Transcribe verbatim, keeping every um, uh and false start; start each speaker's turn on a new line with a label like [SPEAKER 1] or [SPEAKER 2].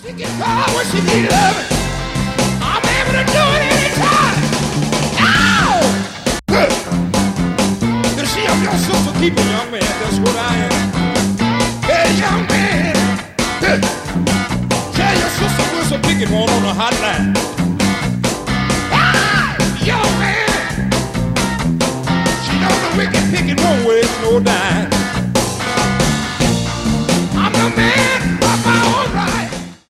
[SPEAKER 1] guitar when she need loving. I'm able to do it anytime. Ow! Good. You see, I'm your sister keeping young man. That's what I am. Hey, young man. Good. Tell your sister we're so picking one on the hotline. Ah, young man. She knows the wicked picking won't waste no dime.